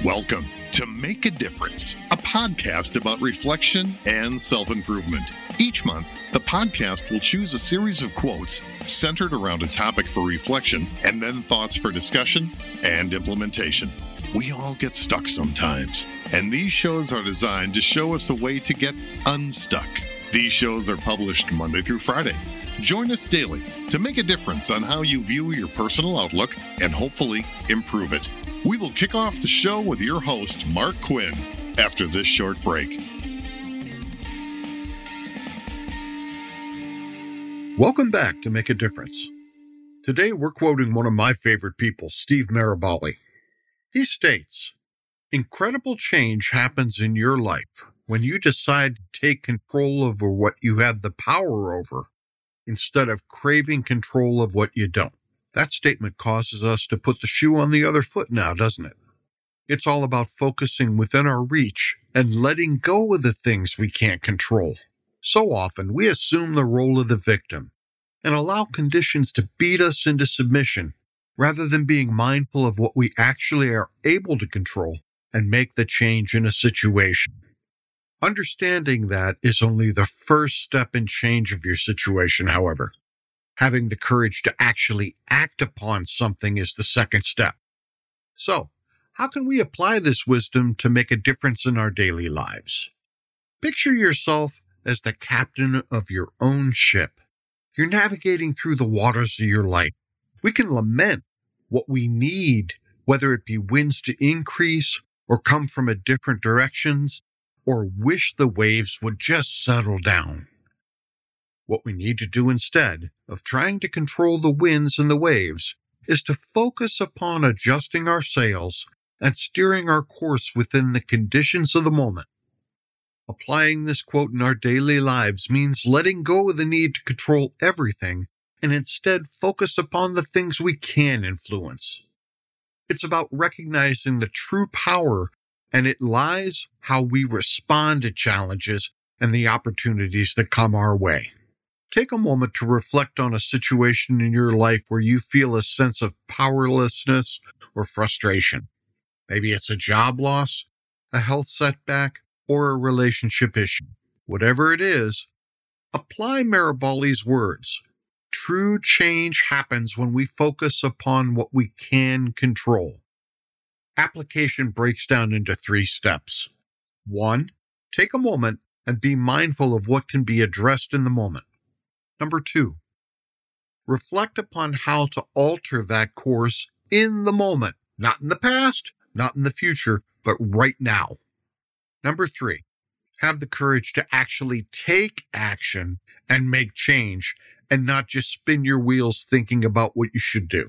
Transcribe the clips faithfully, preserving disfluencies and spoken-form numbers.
Welcome to Make a Difference, a podcast about reflection and self-improvement. Each month, the podcast will choose a series of quotes centered around a topic for reflection and then thoughts for discussion and implementation. We all get stuck sometimes, and these shows are designed to show us a way to get unstuck. These shows are published Monday through Friday. Join us daily to make a difference on how you view your personal outlook and hopefully improve it. We will kick off the show with your host, Mark Quinn, after this short break. Welcome back to Make a Difference. Today we're quoting one of my favorite people, Steve Maraboli. He states, "Incredible change happens in your life when you decide to take control over what you have the power over instead of craving control of what you don't." That statement causes us to put the shoe on the other foot now, doesn't it? It's all about focusing within our reach and letting go of the things we can't control. So often, we assume the role of the victim and allow conditions to beat us into submission rather than being mindful of what we actually are able to control and make the change in a situation. Understanding that is only the first step in change of your situation, however. Having the courage to actually act upon something is the second step. So, how can we apply this wisdom to make a difference in our daily lives? Picture yourself as the captain of your own ship. You're navigating through the waters of your life. We can lament what we need, whether it be winds to increase or come from a different directions, or wish the waves would just settle down. What we need to do instead of trying to control the winds and the waves is to focus upon adjusting our sails and steering our course within the conditions of the moment. Applying this quote in our daily lives means letting go of the need to control everything and instead focus upon the things we can influence. It's about recognizing the true power, and it lies how we respond to challenges and the opportunities that come our way. Take a moment to reflect on a situation in your life where you feel a sense of powerlessness or frustration. Maybe it's a job loss, a health setback, or a relationship issue. Whatever it is, apply Maraboli's words. True change happens when we focus upon what we can control. Application breaks down into three steps. One, take a moment and be mindful of what can be addressed in the moment. Number two, reflect upon how to alter that course in the moment, not in the past, not in the future, but right now. Number three, have the courage to actually take action and make change and not just spin your wheels thinking about what you should do.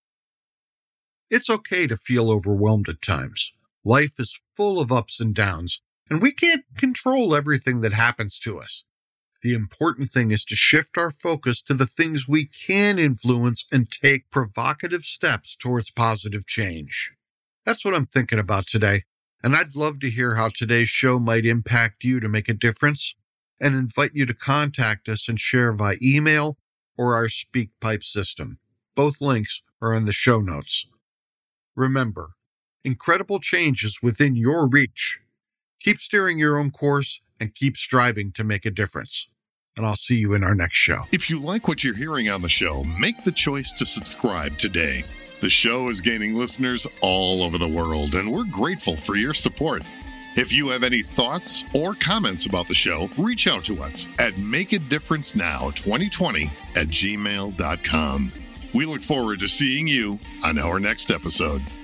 It's okay to feel overwhelmed at times. Life is full of ups and downs, and we can't control everything that happens to us. The important thing is to shift our focus to the things we can influence and take provocative steps towards positive change. That's what I'm thinking about today, and I'd love to hear how today's show might impact you to make a difference, and invite you to contact us and share via email or our SpeakPipe system. Both links are in the show notes. Remember, incredible change is within your reach. Keep steering your own course and keep striving to make a difference. And I'll see you in our next show. If you like what you're hearing on the show, make the choice to subscribe today. The show is gaining listeners all over the world, and we're grateful for your support. If you have any thoughts or comments about the show, reach out to us at make a difference now twenty twenty at gmail dot com. We look forward to seeing you on our next episode.